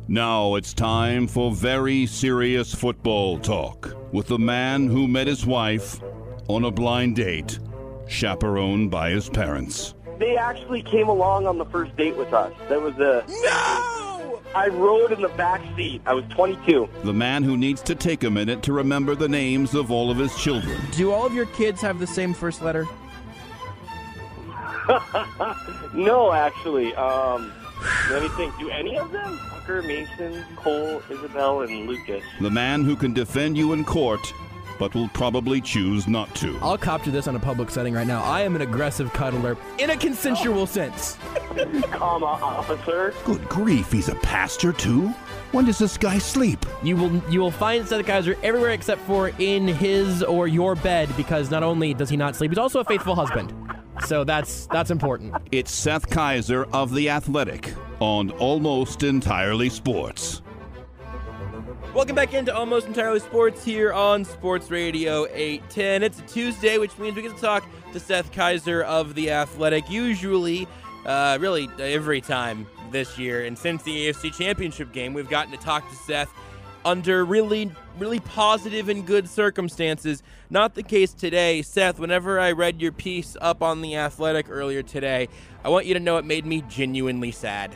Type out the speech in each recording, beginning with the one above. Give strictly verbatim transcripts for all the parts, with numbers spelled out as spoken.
Now it's time for very serious football talk with the man who met his wife on a blind date, chaperoned by his parents. They actually came along on the first date with us. There was a... No! I rode in the back seat. I was twenty-two. The man who needs to take a minute to remember the names of all of his children. Do all of your kids have the same first letter? No, actually. Um, let me think. Do any of them? Tucker, Mason, Cole, Isabel, and Lucas. The man who can defend you in court, but will probably choose not to. I'll cop to this on a public setting right now. I am an aggressive cuddler in a consensual oh. sense. Comma, officer. Good grief, he's a pastor too? When does this guy sleep? You will you will find Seth Kaiser everywhere except for in his or your bed, because not only does he not sleep, he's also a faithful husband. So that's that's important. It's Seth Kaiser of The Athletic on Almost Entirely Sports. Welcome back into Almost Entirely Sports here on Sports Radio eight ten. It's a Tuesday, which means we get to talk to Seth Kaiser of The Athletic, usually, uh, really every time this year. And since the A F C Championship game, we've gotten to talk to Seth under really, really positive and good circumstances. Not the case today. Seth, whenever I read your piece up on The Athletic earlier today, I want you to know it made me genuinely sad.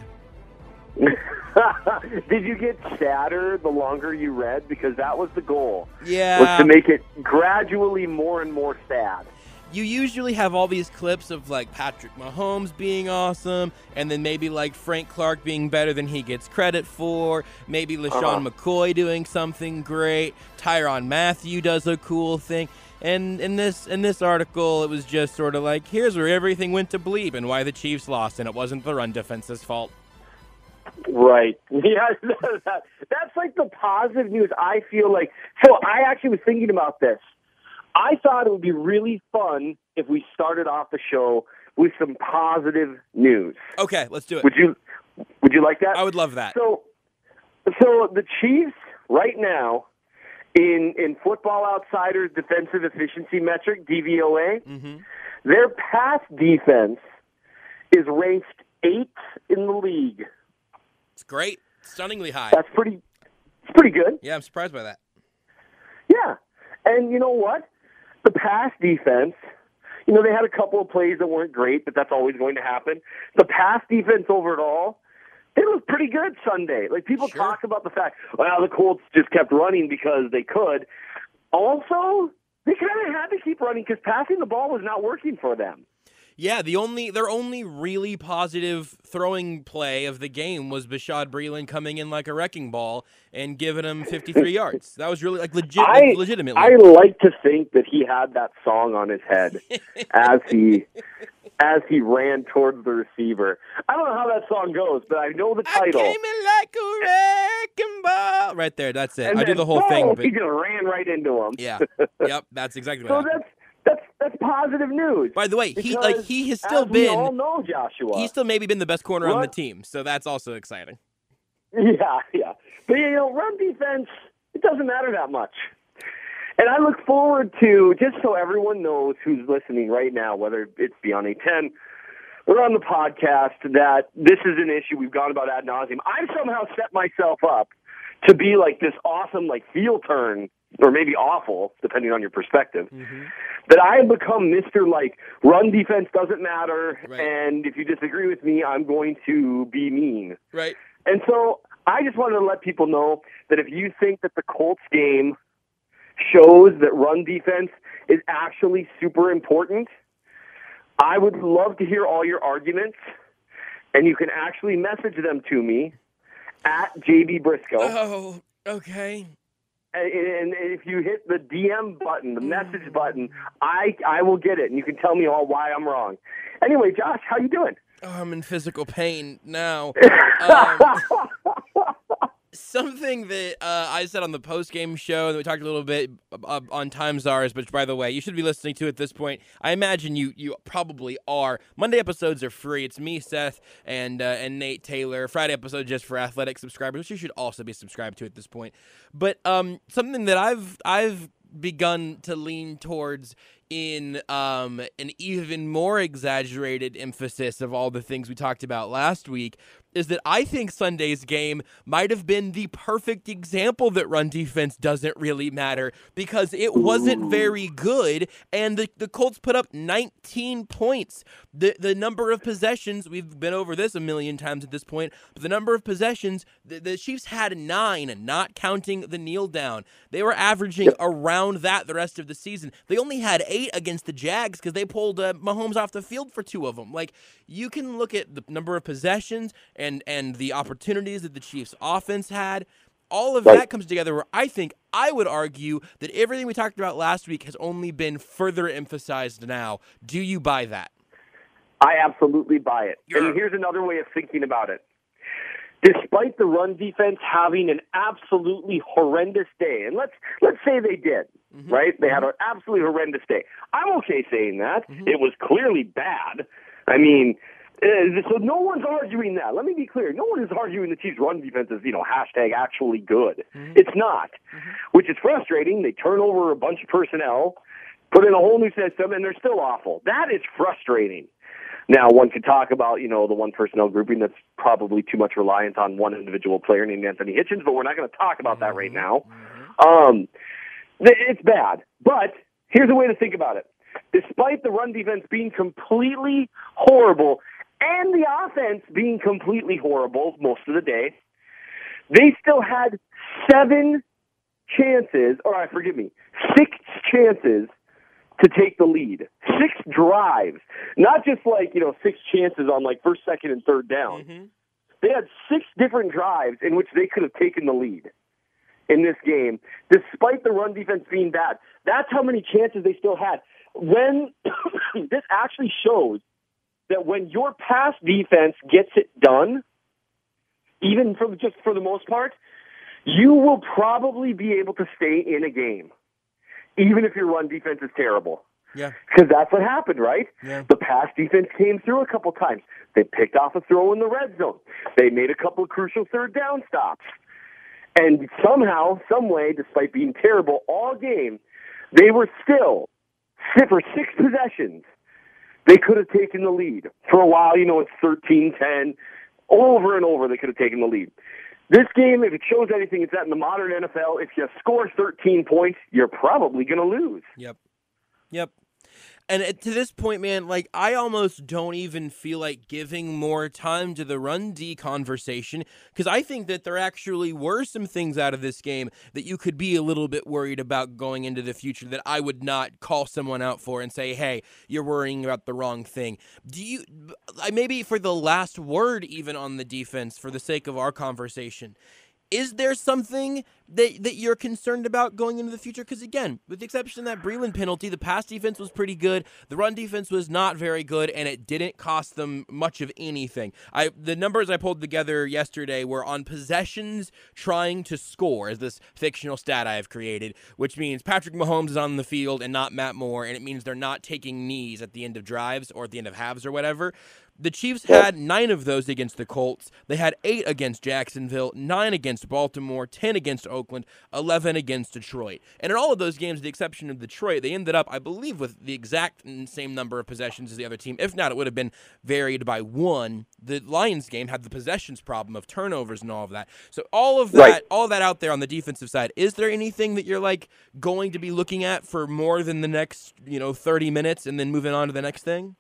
Did you get sadder the longer you read? Because that was the goal. Yeah. Was to make it gradually more and more sad. You usually have all these clips of, like, Patrick Mahomes being awesome, and then maybe, like, Frank Clark being better than he gets credit for, maybe LaShawn uh-huh. McCoy doing something great, Tyrann Mathieu does a cool thing. And in this in this article, it was just sort of like, here's where everything went to bleep and why the Chiefs lost, and it wasn't the run defense's fault. Right. Yeah, that, that's like the positive news. I feel like, so I actually was thinking about this. I thought it would be really fun if we started off the show with some positive news. Okay, let's do it. Would you Would you like that? I would love that. So, so the Chiefs right now, in in Football Outsiders defensive efficiency metric, D V O A, mm-hmm. their pass defense is ranked eighth in the league. It's great. Stunningly high. That's pretty, it's pretty good. Yeah, I'm surprised by that. Yeah. And you know what? The pass defense, you know, they had a couple of plays that weren't great, but that's always going to happen. The pass defense overall, they looked pretty good Sunday. Like, people sure. talk about the fact, well, the Colts just kept running because they could. Also, they kind of had to keep running because passing the ball was not working for them. Yeah, the only their only really positive throwing play of the game was Bashaud Breeland coming in like a wrecking ball and giving him fifty-three yards. That was really like legit, I, like, legitimately. I like to think that he had that song on his head as he as he ran towards the receiver. I don't know how that song goes, but I know the title. I came in like a wrecking ball. Right there, that's it. And I do the whole boom, thing. But he just ran right into him. yeah, yep, that's exactly what so happened. that's That's that's positive news. By the way, he because, like he has still as been. We all know Joshua. He's still maybe been the best corner what? on the team, so that's also exciting. Yeah, yeah. But you know, run defense, it doesn't matter that much. And I look forward to, just so everyone knows who's listening right now, whether it's Beyond eight ten or on the podcast, that this is an issue we've gone about ad nauseum. I've somehow set myself up to be like this awesome, like heel turn, or maybe awful, depending on your perspective, mm-hmm. that I have become Mister like, run defense doesn't matter, right. and if you disagree with me, I'm going to be mean. Right. And so I just wanted to let people know that if you think that the Colts game shows that run defense is actually super important, I would love to hear all your arguments, and you can actually message them to me at J B Briscoe. Oh, okay. And, and if you hit the D M button, the message button, I I will get it, and you can tell me all why I'm wrong. Anyway, Josh, how you doing? Oh, I'm in physical pain now. Um, something that uh, I said on the post-game show, and we talked a little bit uh, on Time Czars, which, by the way, you should be listening to at this point. I imagine you you probably are. Monday episodes are free. It's me, Seth, and uh, and Nate Taylor. Friday episode just for Athletic subscribers, which you should also be subscribed to at this point. But um, something that I've I've begun to lean towards in um, an even more exaggerated emphasis of all the things we talked about last week is that I think Sunday's game might have been the perfect example that run defense doesn't really matter because it wasn't very good, and the, the Colts put up nineteen points. The the number of possessions, we've been over this a million times at this point, but the number of possessions, the, the Chiefs had nine, not counting the kneel down. They were averaging yep. around that the rest of the season. They only had eight against the Jags because they pulled uh, Mahomes off the field for two of them. Like, you can look at the number of possessions and and the opportunities that the Chiefs offense had. All of that comes together where I think I would argue that everything we talked about last week has only been further emphasized now. Do you buy that? I absolutely buy it. You're... And here's another way of thinking about it. Despite the run defense having an absolutely horrendous day, and let's let's say they did, mm-hmm. right? They had an absolutely horrendous day. I'm okay saying that. Mm-hmm. It was clearly bad. I mean, uh, so no one's arguing that. Let me be clear. No one is arguing the Chiefs' run defense is, you know, hashtag actually good. Mm-hmm. It's not, mm-hmm. which is frustrating. They turn over a bunch of personnel, put in a whole new system, and they're still awful. That is frustrating. Now, one could talk about, you know, the one personnel grouping that's probably too much reliance on one individual player named Anthony Hitchens, but we're not going to talk about that right now. Um, it's bad. But here's a way to think about it. Despite the run defense being completely horrible and the offense being completely horrible most of the day, they still had seven chances, or forgive me, six chances to take the lead. Six drives. Not just like, you know, six chances on like first, second, and third down. Mm-hmm. They had six different drives in which they could have taken the lead in this game, despite the run defense being bad. That's how many chances they still had. When this actually shows that when your pass defense gets it done, even for just for the most part, you will probably be able to stay in a game, even if your run defense is terrible. Yeah. Because that's what happened, right? Yeah. The pass defense came through a couple times. They picked off a throw in the red zone. They made a couple of crucial third down stops. And somehow, some way, despite being terrible all game, they were still, for six possessions, they could have taken the lead. For a while, you know, it's thirteen ten. Over and over, they could have taken the lead. This game, if it shows anything, it's that in the modern N F L, if you score thirteen points, you're probably going to lose. Yep. Yep. And to this point, man, like, I almost don't even feel like giving more time to the run D conversation, because I think that there actually were some things out of this game that you could be a little bit worried about going into the future that I would not call someone out for and say, hey, you're worrying about the wrong thing. Do you, maybe for the last word even on the defense, for the sake of our conversation, is there something that that you're concerned about going into the future? Because, again, with the exception of that Breeland penalty, the pass defense was pretty good. The run defense was not very good, and it didn't cost them much of anything. I The numbers I pulled together yesterday were on possessions trying to score, as this fictional stat I have created, which means Patrick Mahomes is on the field and not Matt Moore, and it means they're not taking knees at the end of drives or at the end of halves or whatever. The Chiefs had nine of those against the Colts. They had eight against Jacksonville, nine against Baltimore, ten against Oakland, eleven against Detroit. And in all of those games, with the exception of Detroit, they ended up, I believe, with the exact same number of possessions as the other team. If not, it would have been varied by one. The Lions game had the possessions problem of turnovers and all of that. So all of that, right. all of that out there on the defensive side, is there anything that you're like going to be looking at for more than the next, you know, thirty minutes and then moving on to the next thing?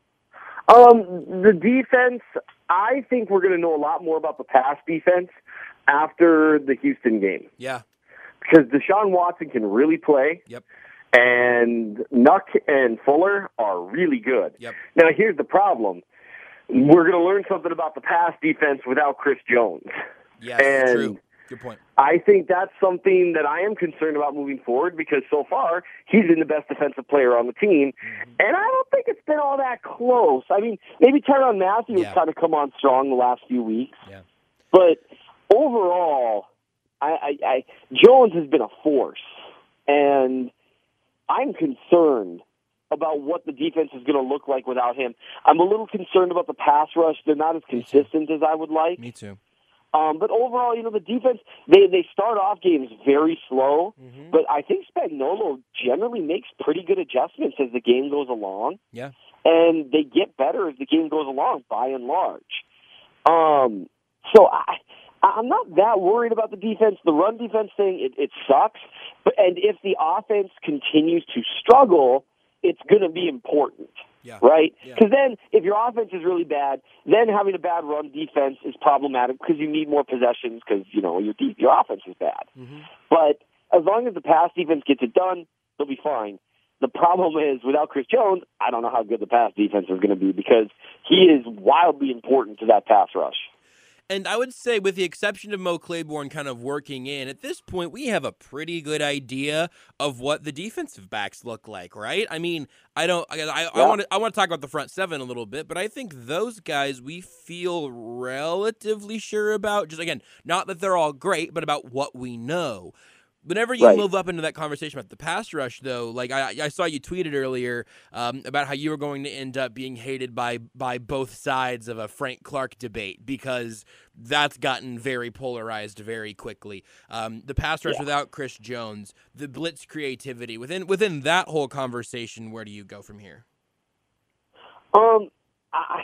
Um, the defense, I think we're going to know a lot more about the pass defense after the Houston game. Yeah. Because Deshaun Watson can really play. Yep. And Nuck and Fuller are really good. Yep. Now, here's the problem. We're going to learn something about the pass defense without Chris Jones. Yes, and true. Good point. I think that's something that I am concerned about moving forward because so far he's been the best defensive player on the team, mm-hmm. and I don't think it's been all that close. I mean, maybe Tyrann Mathieu yeah. has kind of come on strong the last few weeks, yeah. but overall, I, I, I Jones has been a force, and I'm concerned about what the defense is going to look like without him. I'm a little concerned about the pass rush. They're not as consistent as I would like. Me too. Um, but overall, you know, the defense, they, they start off games very slow, mm-hmm. but I think Spagnuolo generally makes pretty good adjustments as the game goes along. Yeah. And they get better as the game goes along, by and large. Um, so I, I'm not that worried about the defense. The run defense thing, it, it sucks. But and if the offense continues to struggle, it's going to be important, yeah. right? Yeah. Because then if your offense is really bad, then having a bad run defense is problematic because you need more possessions because, you know, your de- your offense is bad. Mm-hmm. But as long as the pass defense gets it done, they'll be fine. The problem is, without Chris Jones, I don't know how good the pass defense is going to be because he is wildly important to that pass rush. And I would say, with the exception of Mo Claiborne kind of working in, at this point, we have a pretty good idea of what the defensive backs look like, right? I mean, I don't, I, I, Yeah. I want to, I want to talk about the front seven a little bit, but I think those guys we feel relatively sure about. Just again, not that they're all great, but about what we know. Whenever you Right. move up into that conversation about the pass rush, though, like I, I saw you tweeted earlier um, about how you were going to end up being hated by by both sides of a Frank Clark debate because that's gotten very polarized very quickly. Um, the pass rush Yeah. without Chris Jones, the blitz creativity within within that whole conversation. Where do you go from here? Um, I,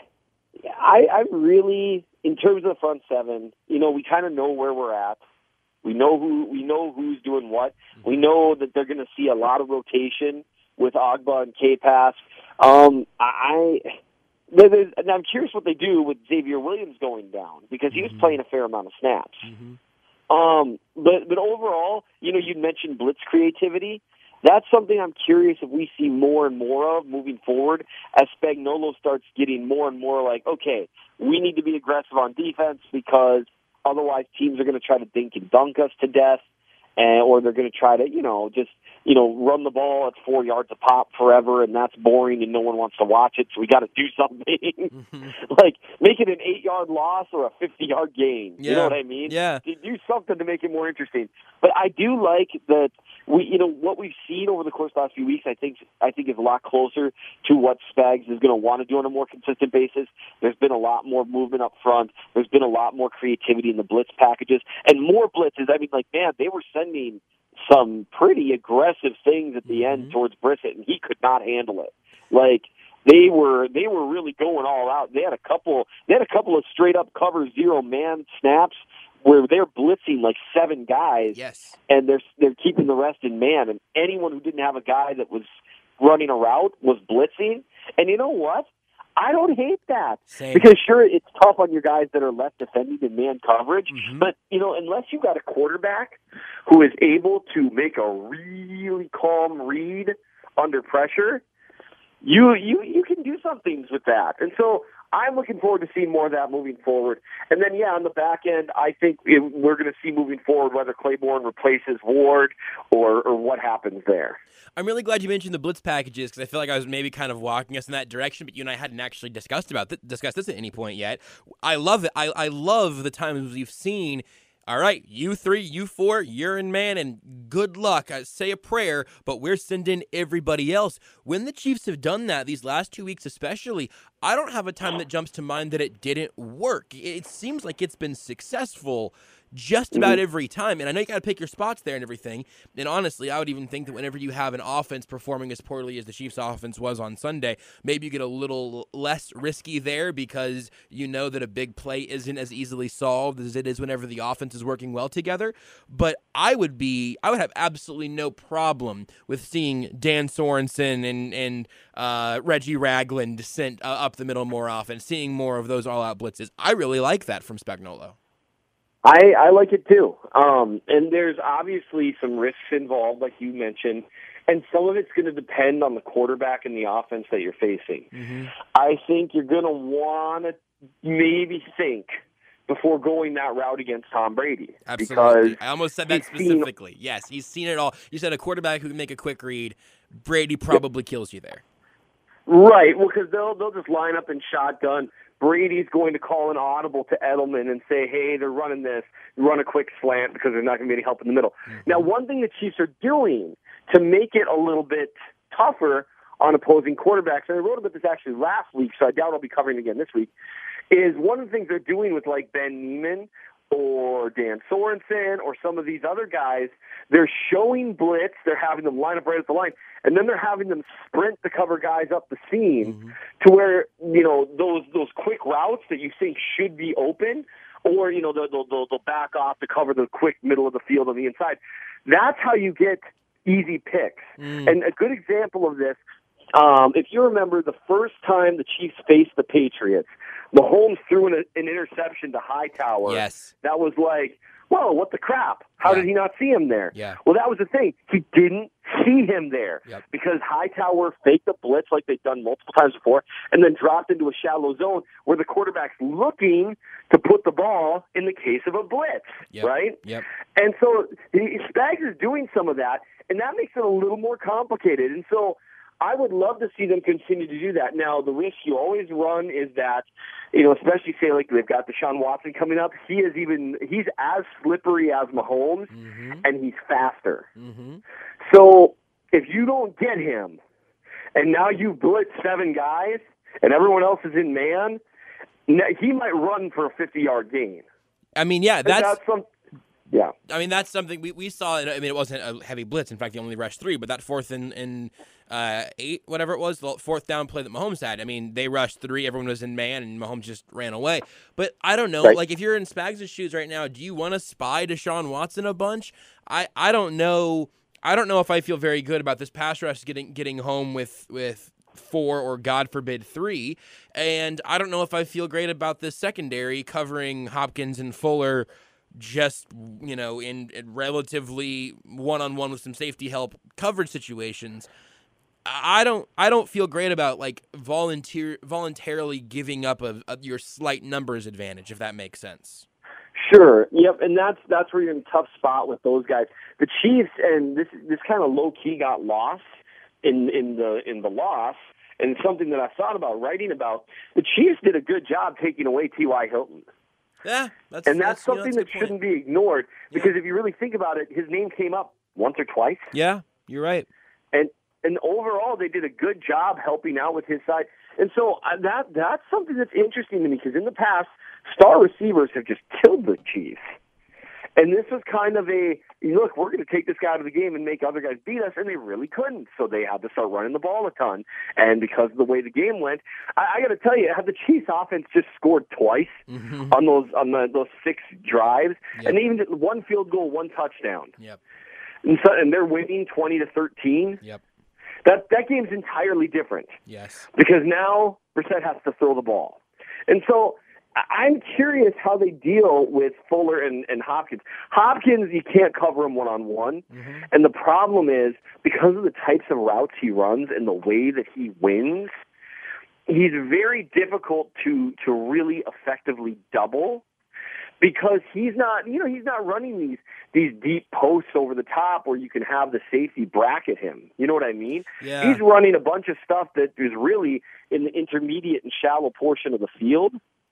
I, I really, in terms of the front seven, you know, we kind of know where we're at. We know who we know who's doing what. We know that they're going to see a lot of rotation with Ogba and K-Pass. Um, I, there's, and I'm curious what they do with Xavier Williams going down because he was Mhm. playing a fair amount of snaps. Mm-hmm. Um, but but overall, you know, you mentioned blitz creativity. That's something I'm curious if we see more and more of moving forward as Spagnuolo starts getting more and more like, okay, we need to be aggressive on defense because otherwise teams are going to try to dink and dunk us to death, and or they're going to try to, you know, just, you know, run the ball at four yards a pop forever, and that's boring and no one wants to watch it, so we got to do something. Mm-hmm. Like, make it an eight-yard loss or a fifty-yard gain. Yeah. You know what I mean? Yeah. Do something to make it more interesting. But I do like that we, you know, what we've seen over the course of the last few weeks, I think, I think is a lot closer to what Spags is going to want to do on a more consistent basis. There's been a lot more movement up front. There's been a lot more creativity in the blitz packages and more blitzes. I mean, like, man, they were sending some pretty aggressive things at the Mm-hmm. end towards Brissett, and he could not handle it. Like, they were they were really going all out. They had a couple they had a couple of straight up cover zero man snaps where they're blitzing like seven guys, Yes. and they're they're keeping the rest in man. And anyone who didn't have a guy that was running a route was blitzing. And you know what? I don't hate that. Same. Because sure, it's tough on your guys that are left defending in man coverage, Mhm. but you know, unless you've got a quarterback who is able to make a really calm read under pressure, you you you can do some things with that. And so I'm looking forward to seeing more of that moving forward. And then, yeah, on the back end, I think it, we're going to see moving forward whether Claiborne replaces Ward or, or what happens there. I'm really glad you mentioned the blitz packages because I feel like I was maybe kind of walking us in that direction, but you and I hadn't actually discussed about th- discussed this at any point yet. I love it. I, I love the times we've seen. All right, you three, you four, you're in man, and good luck. I say a prayer, but we're sending everybody else. When the Chiefs have done that, these last two weeks especially, I don't have a time that jumps to mind that it didn't work. It seems like it's been successful just about every time. And I know you got to pick your spots there and everything. And honestly, I would even think that whenever you have an offense performing as poorly as the Chiefs' offense was on Sunday, maybe you get a little less risky there because you know that a big play isn't as easily solved as it is whenever the offense is working well together. But I would be, I would have absolutely no problem with seeing Dan Sorensen and, and uh, Reggie Ragland sent uh, up the middle more often, seeing more of those all-out blitzes. I really like that from Spagnuolo. I, I like it too. Um, and there's obviously some risks involved, like you mentioned, and some of it's going to depend on the quarterback and the offense that you're facing. Mm-hmm. I think you're going to want to maybe think before going that route against Tom Brady. Absolutely. Because I almost said that he's seen- specifically. Yes, he's seen it all. You said a quarterback who can make a quick read. Brady probably kills you there. Right, well, because they'll, they'll just line up in shotgun. Brady's going to call an audible to Edelman and say, hey, they're running this, run a quick slant because there's not going to be any help in the middle. Mm-hmm. Now, one thing the Chiefs are doing to make it a little bit tougher on opposing quarterbacks, and I wrote about this actually last week, so I doubt I'll be covering it again this week, is one of the things they're doing with like Ben Neiman or Dan Sorensen or some of these other guys, they're showing blitz, they're having them line up right at the line, and then they're having them sprint to cover guys up the seam mm-hmm. to where, you know, those those quick routes that you think should be open, or, you know, they'll, they'll, they'll back off to cover the quick middle of the field on the inside. That's how you get easy picks. Mm. And a good example of this, um, if you remember the first time the Chiefs faced the Patriots, Mahomes threw an, an interception to Hightower. Yes. That was like, whoa, what the crap? How yeah. did he not see him there? Yeah. Well, that was the thing. He didn't see him there yep. because Hightower faked the blitz like they've done multiple times before and then dropped into a shallow zone where the quarterback's looking to put the ball in the case of a blitz, yep. right? Yep. And so Spags is doing some of that, and that makes it a little more complicated. And so I would love to see them continue to do that. Now, the risk you always run is that, you know, especially say like they've got Deshaun Watson coming up, he is even, he's as slippery as Mahomes, mm-hmm. and he's faster. Mm-hmm. So if you don't get him, and now you blitz seven guys, and everyone else is in man, he might run for a fifty-yard gain. I mean, yeah, that's... that's some, Yeah. I mean, that's something we, we saw. I mean, it wasn't a heavy blitz. In fact, they only rushed three, but that fourth and, and uh, eight, whatever it was, the fourth down play that Mahomes had, I mean, they rushed three. Everyone was in man, and Mahomes just ran away. But I don't know. Right. Like, if you're in Spags' shoes right now, do you want to spy Deshaun Watson a bunch? I, I don't know. I don't know if I feel very good about this pass rush getting getting home with with four or, God forbid, three. And I don't know if I feel great about this secondary covering Hopkins and Fuller just, you know, in, in relatively one-on-one with some safety help coverage situations. I don't I don't feel great about, like, volunteer voluntarily giving up a, a, your slight numbers advantage, if that makes sense. Sure. Yep, and that's that's where you're in a tough spot with those guys. The Chiefs, and this this kind of low-key got lost in, in the in the loss, and something that I thought about writing about. The Chiefs did a good job taking away T Y. Hilton. Yeah, that's, and that's, that's something you know, that's that shouldn't be ignored, because yeah. if you really think about it, his name came up once or twice. Yeah, you're right. And and overall, they did a good job helping out with his side. And so uh, that that's something that's interesting to me, because in the past, star receivers have just killed the Chiefs. And this was kind of a, look, we're going to take this guy out of the game and make other guys beat us, and they really couldn't. So they had to start running the ball a ton. And because of the way the game went, I, I got to tell you, had the Chiefs offense just scored twice mm-hmm. on those on the, those six drives, yep. and they even did one field goal, one touchdown. Yep. And, so, and they're winning twenty to thirteen. Yep. That that game's entirely different. Yes. Because now Brissett has to throw the ball. And so I'm curious how they deal with Fuller and, and Hopkins. Hopkins, you can't cover him one-on-one. Mm-hmm. And the problem is, because of the types of routes he runs and the way that he wins, he's very difficult to, to really effectively double, because he's not, you know, he's not running these these deep posts over the top where you can have the safety bracket him. You know what I mean? Yeah. He's running a bunch of stuff that is really in the intermediate and shallow portion of the field.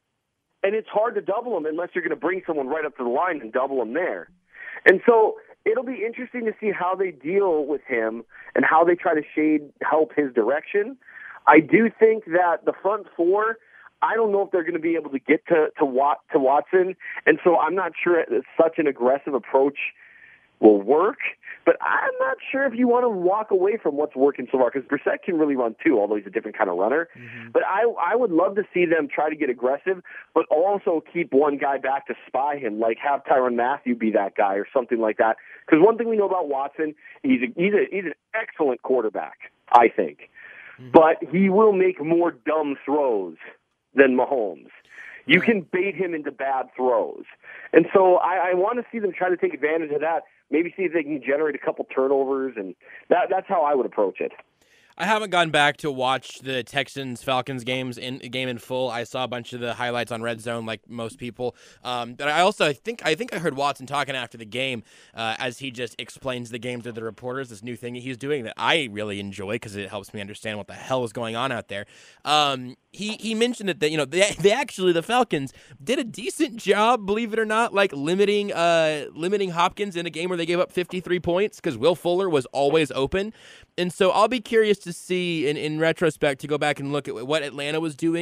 And it's hard to double him unless you're going to bring someone right up to the line and double him there. And so it'll be interesting to see how they deal with him and how they try to shade help his direction. I do think that the front four, I don't know if they're going to be able to get to to, Wat, to Watson, and so I'm not sure that such an aggressive approach will work. But I'm not sure if you want to walk away from what's working so far, because Brissett can really run too, although he's a different kind of runner. Mm-hmm. But I I would love to see them try to get aggressive, but also keep one guy back to spy him, like have Tyrann Mathieu be that guy or something like that. Because one thing we know about Watson, he's a, he's a, he's an excellent quarterback, I think, mm-hmm. but he will make more dumb throws than Mahomes. You can bait him into bad throws. And so I, I want to see them try to take advantage of that, maybe see if they can generate a couple turnovers, and that, that's how I would approach it. I haven't gone back to watch the Texans-Falcons games in game in full. I saw a bunch of the highlights on Red Zone, like most people. Um, but I also I think I think I heard Watson talking after the game uh, as he just explains the game to the reporters. This new thing that he's doing that I really enjoy because it helps me understand what the hell is going on out there. Um, he he mentioned that, that you know they, they actually the Falcons did a decent job, believe it or not, like limiting uh, limiting Hopkins in a game where they gave up fifty-three points because Will Fuller was always open. And so I'll be curious to see, in, in retrospect, to go back and look at what Atlanta was doing.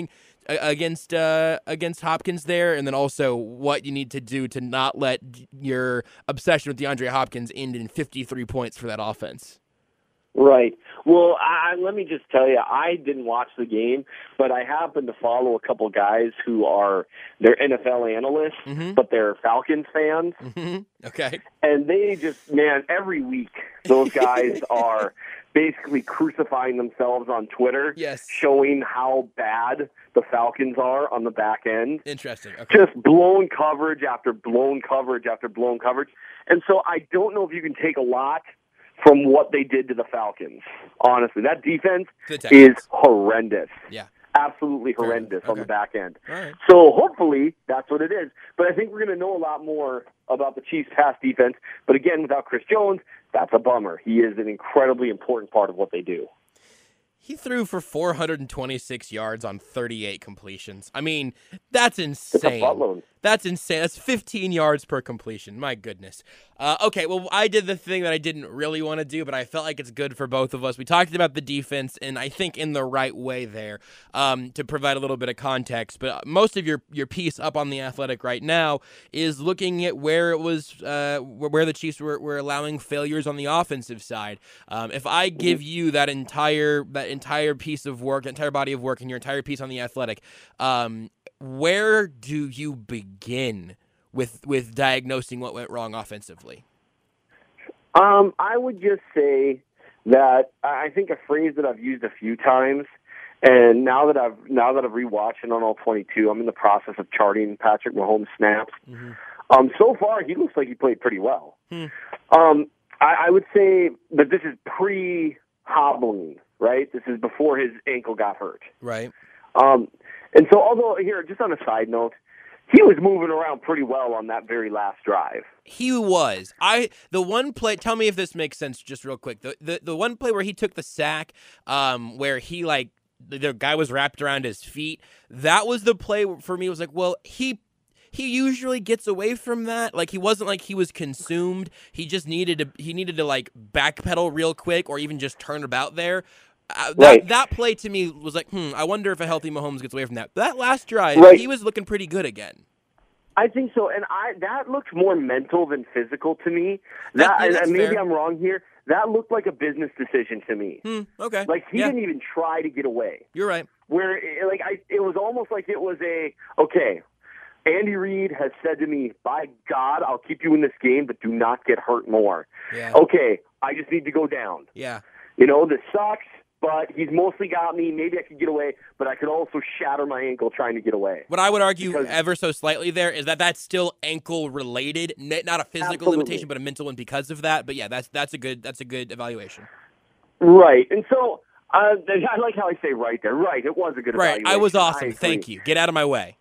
against uh, against Hopkins there, and then also what you need to do to not let your obsession with DeAndre Hopkins end in fifty-three points for that offense. Right. Well, I, let me just tell you, I didn't watch the game, but I happen to follow a couple guys who are they're N F L analysts, mm-hmm. but they're Falcons fans. Mm-hmm. Okay. And they just, man, every week those guys are basically crucifying themselves on Twitter, yes. showing how bad the Falcons are on the back end. Interesting. Okay. Just blown coverage after blown coverage after blown coverage. And so I don't know if you can take a lot from what they did to the Falcons. Honestly, that defense is horrendous. Yeah. Absolutely horrendous okay. on the back end. All right. So hopefully that's what it is. But I think we're going to know a lot more about the Chiefs' pass defense. But again, without Chris Jones, that's a bummer. He is an incredibly important part of what they do. He threw for four hundred twenty-six yards on thirty-eight completions. I mean, that's insane. That's, that's insane. That's fifteen yards per completion. My goodness. Uh, okay, well, I did the thing that I didn't really want to do, but I felt like it's good for both of us. We talked about the defense, and I think in the right way there um, to provide a little bit of context. But most of your, your piece up on The Athletic right now is looking at where it was, uh, where the Chiefs were, were allowing failures on the offensive side. Um, if I give you that entire that entire piece of work, entire body of work, and your entire piece on The Athletic, um, where do you begin with with diagnosing what went wrong offensively? Um, I would just say that I think a phrase that I've used a few times, and now that I've now that I've rewatched it on all twenty-two, I'm in the process of charting Patrick Mahomes snaps. Mm-hmm. Um, so far, he looks like he played pretty well. Hmm. Um, I, I would say that this is pre-hobbling, right? This is before his ankle got hurt. Right. Um, and so, although here, just on a side note, he was moving around pretty well on that very last drive. He was. I the one play. Tell me if this makes sense, just real quick. The the, the one play where he took the sack, um, where he like the, the guy was wrapped around his feet. That was the play for me. It was like, well, he. He usually gets away from that. Like, he wasn't like he was consumed. He just needed to. He needed to like backpedal real quick, or even just turn about there. Uh, that, right. that play to me was like, hmm, I wonder if a healthy Mahomes gets away from that. That last drive, right. he was looking pretty good again. I think so, and I that looks more mental than physical to me. That, that, and, that's and maybe fair. I'm wrong here. That looked like a business decision to me. Hmm, okay. Like, he yeah. didn't even try to get away. You're right. Where, it, like, I, it was almost like it was a, okay, Andy Reid has said to me, by God, I'll keep you in this game, but do not get hurt more. Yeah. Okay, I just need to go down. Yeah. You know, this sucks, but he's mostly got me. Maybe I could get away, but I could also shatter my ankle trying to get away. What I would argue because, ever so slightly there is that that's still ankle related, not a physical absolutely. limitation, but a mental one because of that. But yeah, that's that's a good that's a good evaluation. Right, and so uh, I like how I say right there. Right, it was a good right. evaluation. I was awesome. I Thank you. Get out of my way.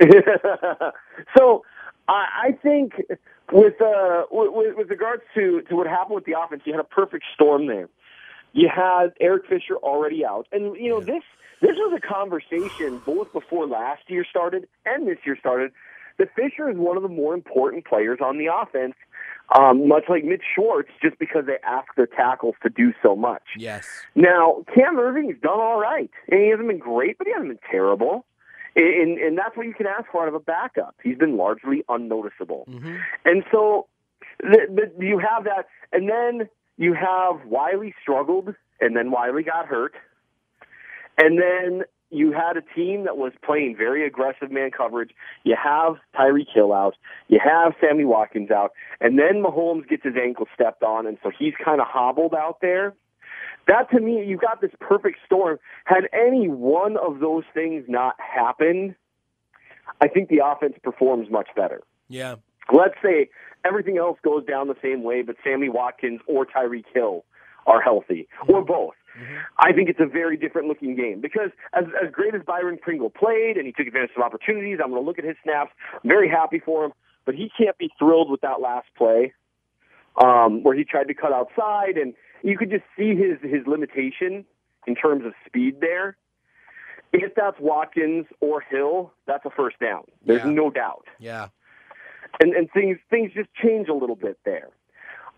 So I I think with, uh, with with regards to, to what happened with the offense, you had a perfect storm there. You had Eric Fisher already out. And, you know, yeah. this this was a conversation both before last year started and this year started that Fisher is one of the more important players on the offense, um, much like Mitch Schwartz, just because they ask their tackles to do so much. Yes. Now, Cam Irving's done all right. And he hasn't been great, but he hasn't been terrible. And, and that's what you can ask for out of a backup. He's been largely unnoticeable. Mm-hmm. And so the, the, you have that. And then you have Wiley struggled, and then Wiley got hurt. And then you had a team that was playing very aggressive man coverage. You have Tyreek Hill out. You have Sammy Watkins out. And then Mahomes gets his ankle stepped on, and so he's kind of hobbled out there. That, to me, you've got this perfect storm. Had any one of those things not happened, I think the offense performs much better. Yeah. Let's say everything else goes down the same way, but Sammy Watkins or Tyreek Hill are healthy, mm-hmm. or both. Mm-hmm. I think it's a very different-looking game because as, as great as Byron Pringle played and he took advantage of opportunities, I'm going to look at his snaps. I'm very happy for him, but he can't be thrilled with that last play um, where he tried to cut outside, and you could just see his, his limitation in terms of speed there. If that's Watkins or Hill, that's a first down. There's yeah. no doubt. Yeah. And, and things things just change a little bit there.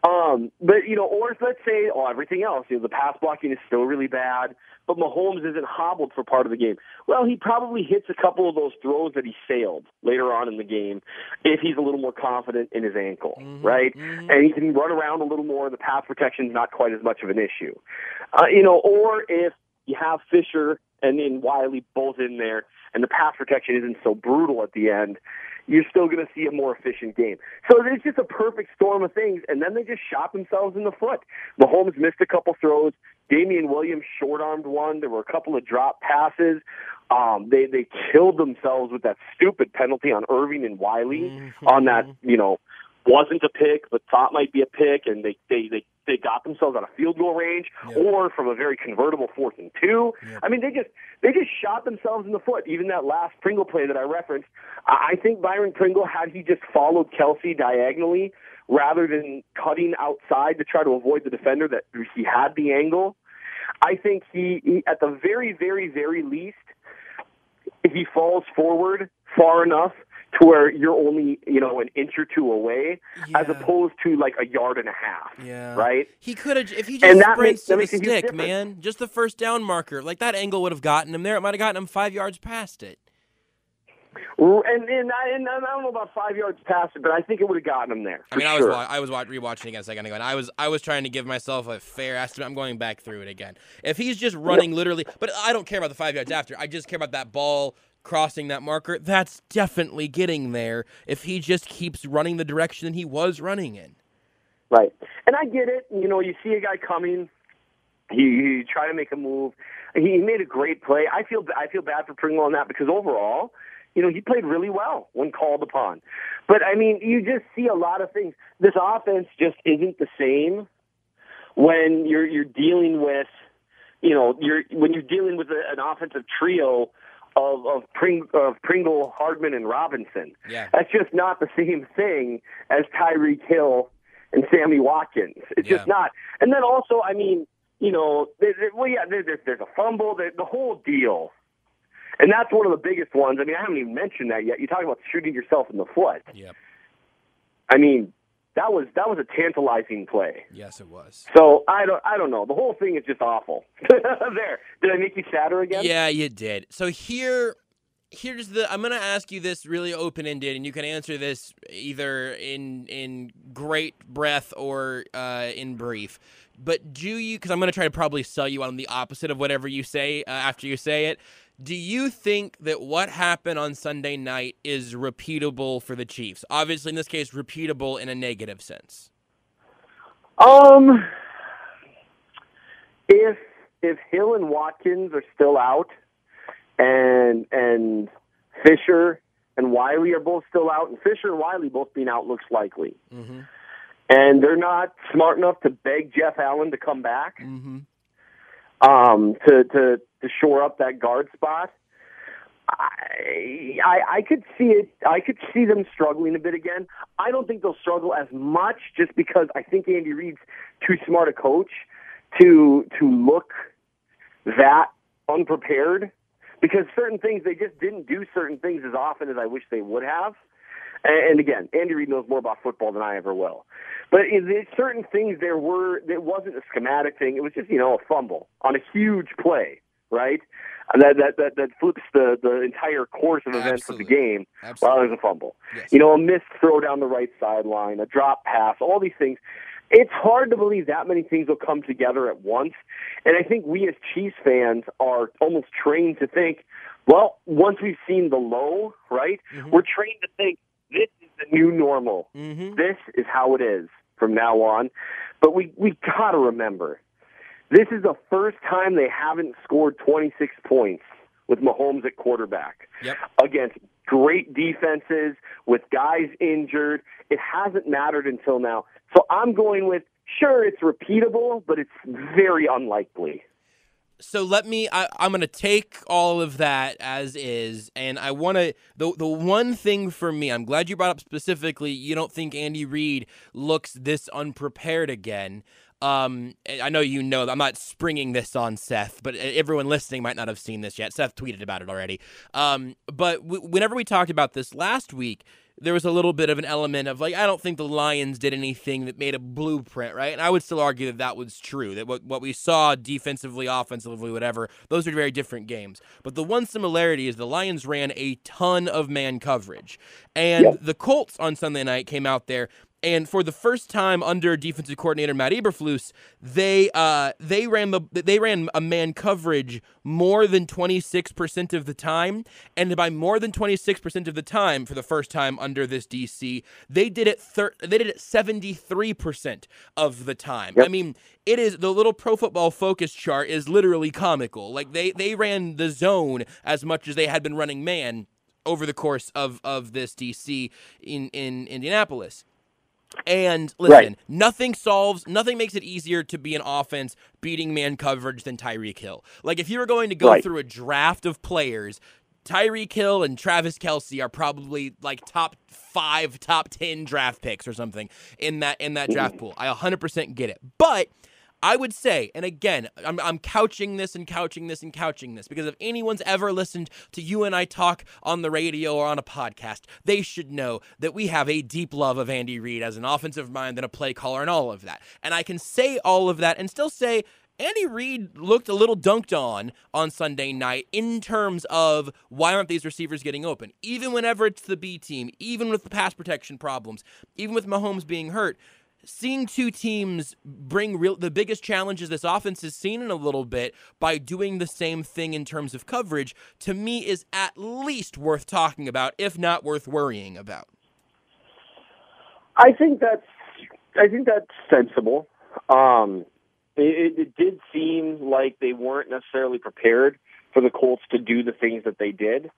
Um, but, you know, or let's say, oh, everything else, you know, the pass blocking is still really bad, but Mahomes isn't hobbled for part of the game. Well, he probably hits a couple of those throws that he sailed later on in the game if he's a little more confident in his ankle, mm-hmm, right? Mm-hmm. And he can run around a little more, the pass protection's not quite as much of an issue. Uh, you know, or if you have Fisher and then Wiley both in there, and the pass protection isn't so brutal at the end, you're still going to see a more efficient game. So it's just a perfect storm of things, and then they just shot themselves in the foot. Mahomes missed a couple throws. Damian Williams short-armed one. There were a couple of drop passes. Um, they they killed themselves with that stupid penalty on Irving and Wiley mm-hmm. on that, you know, wasn't a pick, but thought might be a pick, and they they they, they got themselves out of field goal range, yep. or from a very convertible fourth and two. Yep. I mean, they just they just shot themselves in the foot. Even that last Pringle play that I referenced, I think Byron Pringle, had he just followed Kelsey diagonally rather than cutting outside to try to avoid the defender, that he had the angle, I think he, he at the very, very, very least, if he falls forward far enough to where you're only, you know, an inch or two away, yeah. as opposed to like a yard and a half, yeah. right? He could have, if he just sprints to the stick, man, just the first down marker, like that angle would have gotten him there. It might have gotten him five yards past it. And, and, I, and I don't know about five yards past it, but I think it would have gotten him there. I mean, sure. I was I was rewatching again a second ago, and I was I was trying to give myself a fair estimate. I'm going back through it again. If he's just running literally, but I don't care about the five yards after. I just care about that ball crossing that marker. That's definitely getting there if he just keeps running the direction he was running in. Right. And I get it. You know, you see a guy coming, he, you try to make a move. He made a great play. I feel I feel bad for Pringle on that because overall, you know, he played really well when called upon. But, I mean, you just see a lot of things. This offense just isn't the same when you're you're dealing with, you know, you're when you're dealing with a, an offensive trio of of, Pring, of Pringle, Hardman, and Robinson. Yeah. That's just not the same thing as Tyreek Hill and Sammy Watkins. It's yeah. just not. And then also, I mean, you know, there, there, well, yeah, there, there, there's a fumble, there, the whole deal. And that's one of the biggest ones. I mean, I haven't even mentioned that yet. You're talking about shooting yourself in the foot. Yep. I mean, that was that was a tantalizing play. Yes, it was. So I don't I don't know. The whole thing is just awful. There. Did I make you sadder again? Yeah, you did. So here here's the I'm going to ask you this really open-ended, and you can answer this either in in great breath or uh, in brief. But do you, because I'm going to try to probably sell you on the opposite of whatever you say uh, after you say it, do you think that what happened on Sunday night is repeatable for the Chiefs? Obviously, in this case, repeatable in a negative sense. Um, if if Hill and Watkins are still out, and and Fisher and Wiley are both still out, and Fisher and Wiley both being out looks likely, mm-hmm. and they're not smart enough to beg Jeff Allen to come back, mm-hmm. um, to to. to shore up that guard spot, I, I I could see it. I could see them struggling a bit again. I don't think they'll struggle as much just because I think Andy Reid's too smart a coach to to look that unprepared, because certain things, they just didn't do certain things as often as I wish they would have. And again, Andy Reid knows more about football than I ever will. But in certain things, there were, it wasn't a schematic thing. It was just, you know, a fumble on a huge play. Right, and that that that, that flips the, the entire course of events Absolutely. of the game. Absolutely. While there's a fumble, yes. you know, a missed throw down the right sideline, a drop pass, all these things. It's hard to believe that many things will come together at once. And I think we as Chiefs fans are almost trained to think, well, once we've seen the low, right, mm-hmm. we're trained to think this is the new normal. Mm-hmm. This is how it is from now on. But we we gotta remember, this is the first time they haven't scored twenty-six points with Mahomes at quarterback yep. against great defenses, with guys injured. It hasn't mattered until now. So I'm going with, sure, it's repeatable, but it's very unlikely. So let me, I, I'm going to take all of that as is, and I want to, the the one thing for me, I'm glad you brought up specifically, you don't think Andy Reid looks this unprepared again. Um, I know you know, I'm not springing this on Seth, but everyone listening might not have seen this yet. Seth tweeted about it already. Um, but w- whenever we talked about this last week, there was a little bit of an element of, like, I don't think the Lions did anything that made a blueprint, right? And I would still argue that that was true, that what, what we saw defensively, offensively, whatever, those are very different games. But the one similarity is the Lions ran a ton of man coverage. And yep. the Colts on Sunday night came out there, and for the first time under defensive coordinator Matt Eberflus, they uh, they ran the they ran a man coverage more than twenty-six percent of the time, and by more than twenty-six percent of the time for the first time under this D C, they did it thir- they did it seventy-three percent of the time. Yep. I mean, it is the little Pro Football Focus chart is literally comical. Like they they ran the zone as much as they had been running man over the course of of this D C in in Indianapolis. And listen, right. nothing solves, nothing makes it easier to be an offense beating man coverage than Tyreek Hill. Like, if you were going to go right. through a draft of players, Tyreek Hill and Travis Kelce are probably like top five, top ten draft picks or something in that in that draft pool. I one hundred percent get it. But I would say, and again, I'm, I'm couching this and couching this and couching this, because if anyone's ever listened to you and I talk on the radio or on a podcast, they should know that we have a deep love of Andy Reid as an offensive mind and a play caller and all of that. And I can say all of that and still say Andy Reid looked a little dunked on on Sunday night in terms of why aren't these receivers getting open? Even whenever it's the B team, even with the pass protection problems, even with Mahomes being hurt, seeing two teams bring real the biggest challenges this offense has seen in a little bit by doing the same thing in terms of coverage, to me is at least worth talking about, if not worth worrying about. I think that's I think that's sensible. Um, it, it did seem like they weren't necessarily prepared for the Colts to do the things that they did.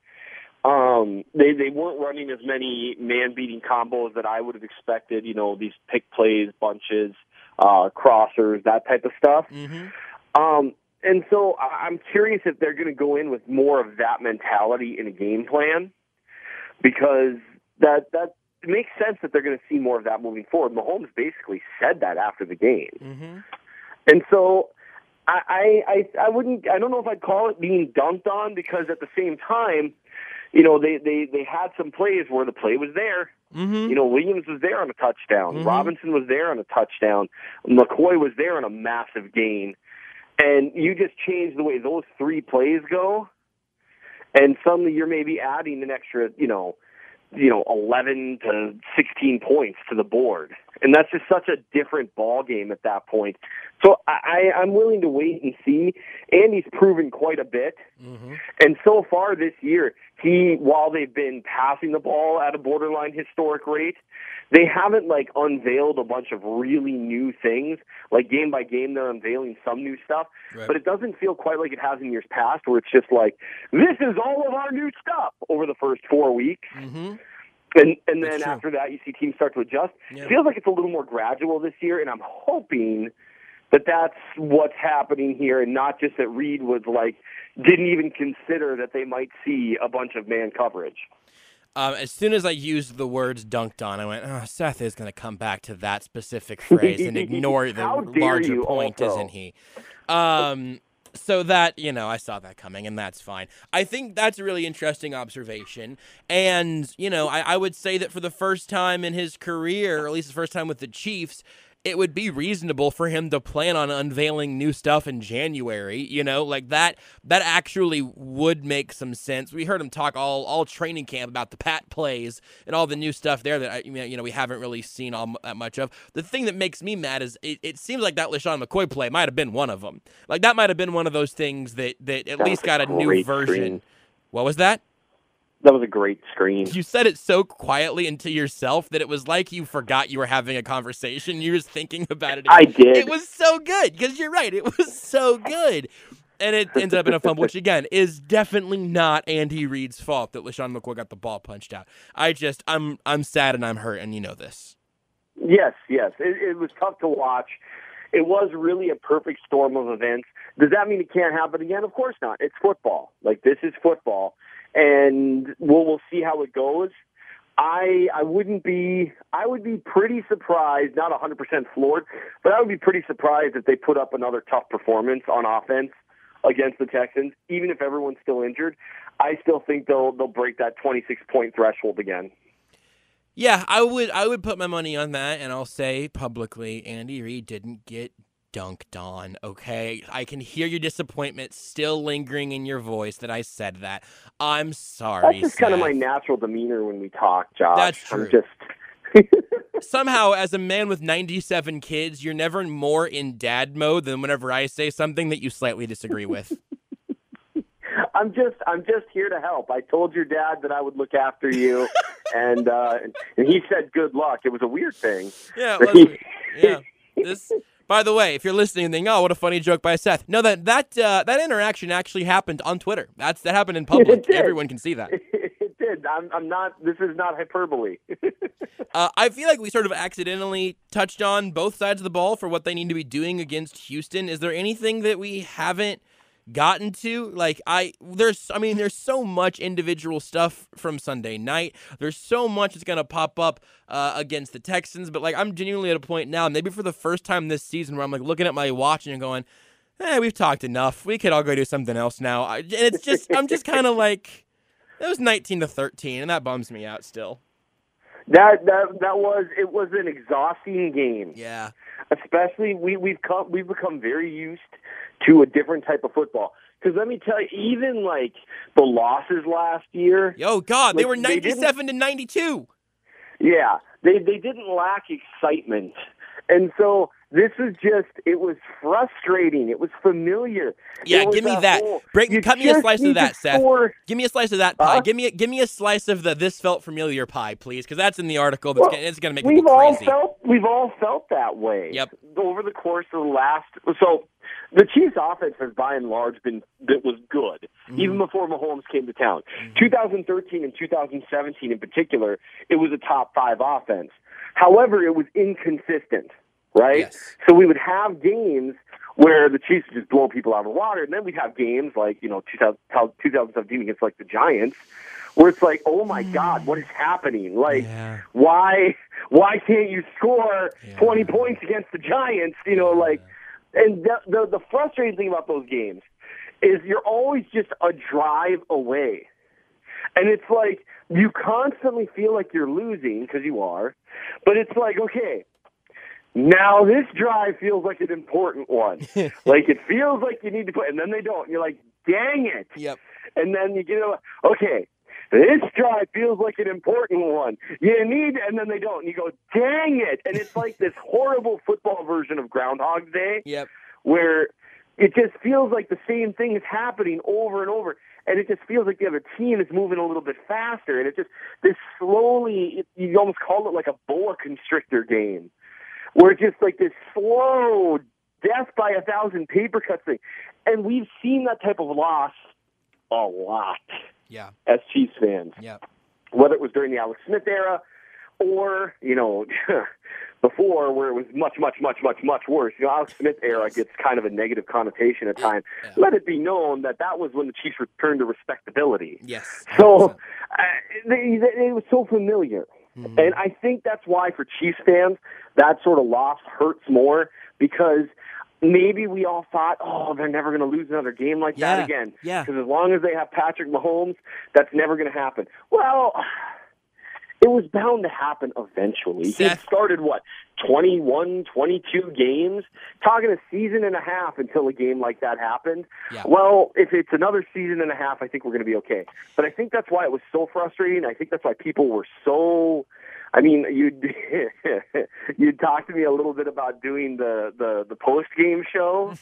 Um, they, they weren't running as many man-beating combos that I would have expected, you know, these pick plays, bunches, uh, crossers, that type of stuff. Mm-hmm. Um, and so I'm curious if they're going to go in with more of that mentality in a game plan, because that, that it makes sense that they're going to see more of that moving forward. Mahomes basically said that after the game. Mm-hmm. And so I, I, I wouldn't, I don't know if I'd call it being dunked on, because at the same time, you know, they, they, they had some plays where the play was there. Mm-hmm. You know, Williams was there on a touchdown. Mm-hmm. Robinson was there on a touchdown. McCoy was there on a massive gain. And you just change the way those three plays go, and suddenly you're maybe adding an extra, you know, you know, eleven to sixteen points to the board. And that's just such a different ball game at that point. So I, I'm willing to wait and see. Andy's proven quite a bit. Mm-hmm. And so far this year, he, while they've been passing the ball at a borderline historic rate, they haven't, like, unveiled a bunch of really new things. Like, game by game, they're unveiling some new stuff. Right. But it doesn't feel quite like it has in years past, where it's just like, this is all of our new stuff over the first four weeks. Mm-hmm. And and then That's true. after that, you see teams start to adjust. Yeah. It feels like it's a little more gradual this year, and I'm hoping that that's what's happening here, and not just that Reid was like, didn't even consider that they might see a bunch of man coverage. Um, as soon as I used the words dunked on, I went, oh, Seth is going to come back to that specific phrase and ignore the How dare larger you point, also. isn't he? Um, so that, you know, I saw that coming, and that's fine. I think that's a really interesting observation. And, you know, I, I would say that for the first time in his career, or at least the first time with the Chiefs, it would be reasonable for him to plan on unveiling new stuff in January, you know, like that, that actually would make some sense. We heard him talk all, all training camp about the pat plays and all the new stuff there that, I, you know, we haven't really seen all that much of. The thing that makes me mad is it, it seems like that LeSean McCoy play might have been one of them. Like that might have been one of those things that, that at That least was got a a new great version. screen. What was that? That was a great screen. You said it so quietly and to yourself that it was like you forgot you were having a conversation. You were just thinking about it. I did. It was so good, because you're right. It was so good. And it ended up in a fumble, which, again, is definitely not Andy Reid's fault that LeSean McCoy got the ball punched out. I just, I'm I'm sad and I'm hurt, and you know this. Yes, yes. It, it was tough to watch. It was really a perfect storm of events. Does that mean it can't happen again? Of course not. It's football. Like, this is football. And we'll, we'll see how it goes. I I wouldn't be I would be pretty surprised, not one hundred percent floored, but I would be pretty surprised if they put up another tough performance on offense against the Texans, even if everyone's still injured. I still think they'll they'll break that twenty-six point threshold again. Yeah, I would I would put my money on that, and I'll say publicly, Andy Reid didn't get dunked on, okay? I can hear your disappointment still lingering in your voice that I said that. I'm sorry, That's just Seth. kind of my natural demeanor when we talk, Josh. That's true. I'm just... Somehow, as a man with ninety-seven kids, you're never more in dad mode than whenever I say something that you slightly disagree with. I'm just I'm just here to help. I told your dad that I would look after you, and uh, and he said good luck. It was a weird thing. Yeah, it was, yeah. This, by the way, if you're listening and thinking, "Oh, what a funny joke by Seth," no, that that uh, that interaction actually happened on Twitter. That's that happened in public. Everyone can see that. It did. I'm, I'm not. This is not hyperbole. uh, I feel like we sort of accidentally touched on both sides of the ball for what they need to be doing against Houston. Is there anything that we haven't gotten to? Like I there's I mean there's so much individual stuff from Sunday night. There's so much that's gonna pop up uh, against the Texans, but like I'm genuinely at a point now, maybe for the first time this season, where I'm like looking at my watch and going, eh, we've talked enough. We could all go do something else now. I, and it's just I'm just kind of like, it was nineteen to thirteen, and that bums me out still. That that that was it was an exhausting game. Yeah. Especially we we've come we've become very used to a different type of football. Because let me tell you, even like the losses last year. Oh God, they like, were ninety-seven to ninety-two. Yeah, they they didn't lack excitement, and so this was just it was frustrating. It was familiar. Yeah, was give me that. that. Whole, Break, cut me a slice of that, Seth. Score. Give me a slice of that pie. Huh? Give me a, give me a slice of the this felt familiar pie, please, because that's in the article. That's Well, gonna, it's going to make me we've go all crazy. felt we've all felt that way. Yep. Over the course of the last, so the Chiefs' offense has by and large been that was good Mm-hmm. even before Mahomes came to town. Mm-hmm. twenty thirteen and twenty seventeen in particular, it was a top five offense. However, it was inconsistent, right? Yes. So we would have games where the Chiefs would just blow people out of the water, and then we'd have games like you know two thousand seventeen against like the Giants, where it's like, oh my God, what is happening? Like, Yeah. why why can't you score Yeah. twenty points against the Giants? You know, like, and the, the the frustrating thing about those games is you're always just a drive away, and it's like you constantly feel like you're losing because you are, but it's like, okay, now this drive feels like an important one. Like it feels like you need to put, and then they don't. You're like, dang it. Yep. And then you get, okay, this drive feels like an important one. You need, and then they don't. And you go, dang it. And it's like this horrible football version of Groundhog Day Yep. where it just feels like the same thing is happening over and over. And it just feels like the other team is moving a little bit faster. And it just, this slowly, it, you almost call it like a boa constrictor game, where it's just like this slow death by a thousand paper cuts thing. And we've seen that type of loss a lot Yeah. as Chiefs fans, Yep. whether it was during the Alex Smith era or, you know, before where it was much, much, much, much, much worse. You know, Alex Smith era gets kind of a negative connotation at times. Yeah. Let it be known that that was when the Chiefs returned to respectability. Yes. So uh, they, they, it was so familiar. Mm-hmm. And I think that's why for Chiefs fans, that sort of loss hurts more because maybe we all thought, oh, they're never going to lose another game like Yeah. that again. Yeah. Because as long as they have Patrick Mahomes, that's never going to happen. Well, it was bound to happen eventually. He Seth. started, what, twenty-one, twenty-two games? Talking a season and a half until a game like that happened. Yeah. Well, if it's another season and a half, I think we're going to be okay. But I think that's why it was so frustrating. I think that's why people were so... I mean, you'd, you'd talk to me a little bit about doing the, the, the post-game show,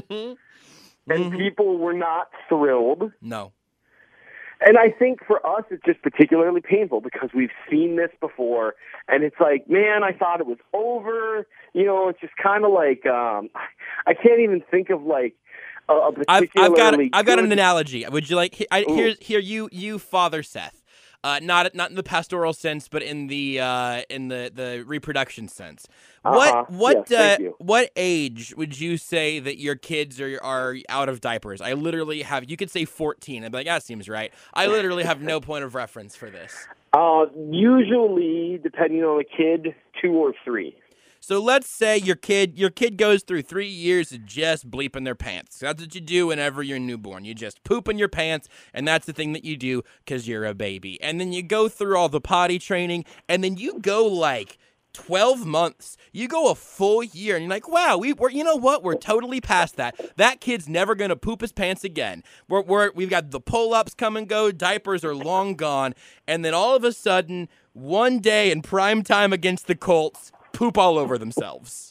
and people were not thrilled. No. And I think for us, it's just particularly painful because we've seen this before, and it's like, man, I thought it was over. You know, it's just kind of like um, I can't even think of like a, a I've, particularly. I've got I've got good- an analogy. Would you like? I, Ooh. here's here you you father Seth. Uh, not not in the pastoral sense, but in the uh, in the, the reproduction sense. What Uh-huh. what Yes, thank uh, you. what age would you say that your kids are are out of diapers? I literally have. You could say fourteen. I'd be like, that seems right. I literally have no point of reference for this. Uh, usually, depending on the kid, two or three. So let's say your kid your kid goes through three years of just bleeping their pants. That's what you do whenever you're newborn. You just poop in your pants, and that's the thing that you do because you're a baby. And then you go through all the potty training, and then you go like twelve months. You go a full year, and you're like, wow, we, we're, you know what? We're totally past that. That kid's never going to poop his pants again. We're, we're, we've got the pull-ups come and go. Diapers are long gone. And then all of a sudden, one day in prime time against the Colts, poop all over themselves.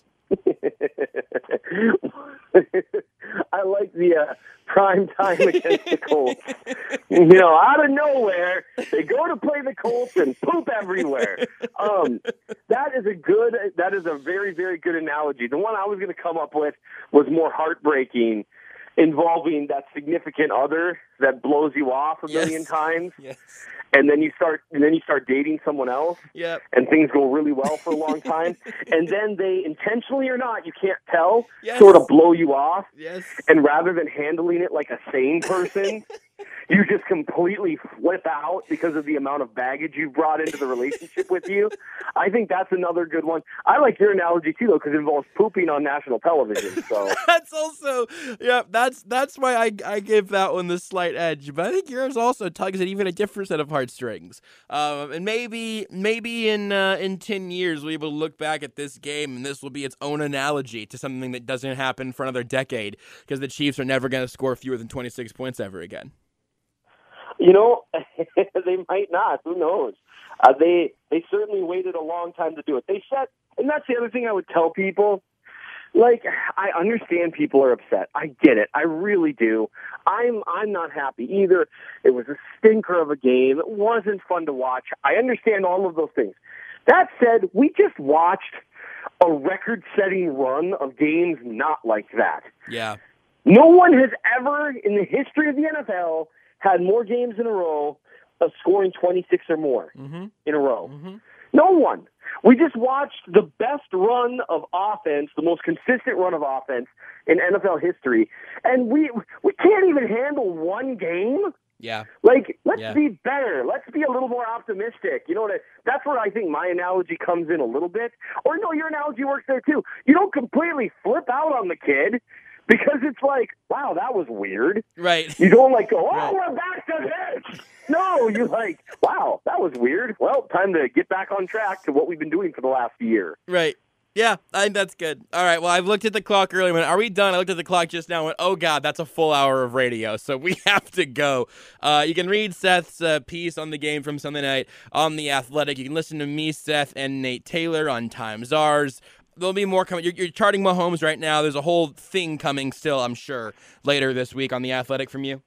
I like the uh, prime time against the Colts. You know, out of nowhere, they go to play the Colts and poop everywhere. Um, that is a good, that is a very, very good analogy. The one I was going to come up with was more heartbreaking, involving that significant other that blows you off a Yes. million times. Yes. And then you start, and then you start dating someone else, Yep. and things go really well for a long time, and then they, intentionally or not, you can't tell, Yes. sort of blow you off, Yes. and rather than handling it like a sane person, you just completely flip out because of the amount of baggage you've brought into the relationship with you. I think that's another good one. I like your analogy too, though, because it involves pooping on national television. So That's also, yeah, that's that's why I, I give that one the slight edge. But I think yours also tugs at even a different set of heartstrings. Um, and maybe maybe in uh, in ten years we'll be able to look back at this game and this will be its own analogy to something that doesn't happen for another decade because the Chiefs are never going to score fewer than twenty-six points ever again. you know, they might not. Who knows? Uh, they they certainly waited a long time to do it. They said, and that's the other thing I would tell people. Like, I understand people are upset. I get it. I really do. I'm I'm not happy either. It was a stinker of a game. It wasn't fun to watch. I understand all of those things. That said, we just watched a record-setting run of games not like that. Yeah. No one has ever, in the history of the N F L, had more games in a row of scoring twenty-six or more Mm-hmm. in a row. Mm-hmm. No one. We just watched the best run of offense, the most consistent run of offense in N F L history, and we we can't even handle one game. Yeah. Like, let's Yeah. be better. Let's be a little more optimistic. You know what? I, that's where I think my analogy comes in a little bit. Or no, your analogy works there too. You don't completely flip out on the kid because it's like, wow, that was weird. Right. You don't like go, oh, Right. we're back to this. No, you're like, wow, that was weird. Well, time to get back on track to what we've been doing for the last year. Right. Yeah, I think that's good. All right, well, I've looked at the clock earlier. Went, are we done? I looked at the clock just now and went, oh, God, that's a full hour of radio, so we have to go. Uh, you can read Seth's uh, piece on the game from Sunday night on The Athletic. You can listen to me, Seth, and Nate Taylor on Times Ours. There'll be more coming. You're, you're charting Mahomes right now. There's a whole thing coming still, I'm sure, later this week on The Athletic from you.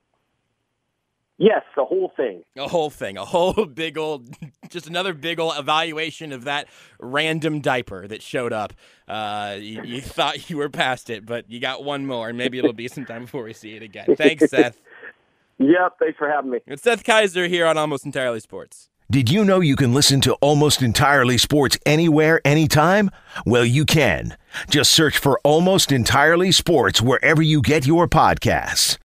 Yes, the whole thing. A whole thing, a whole big old, just another big old evaluation of that random diaper that showed up. Uh, you, you thought you were past it, but you got one more, and maybe it'll be some time before we see it again. Thanks, Seth. Yep, thanks for having me. It's Seth Kaiser here on Almost Entirely Sports. Did you know you can listen to Almost Entirely Sports anywhere, anytime? Well, you can. Just search for Almost Entirely Sports wherever you get your podcasts.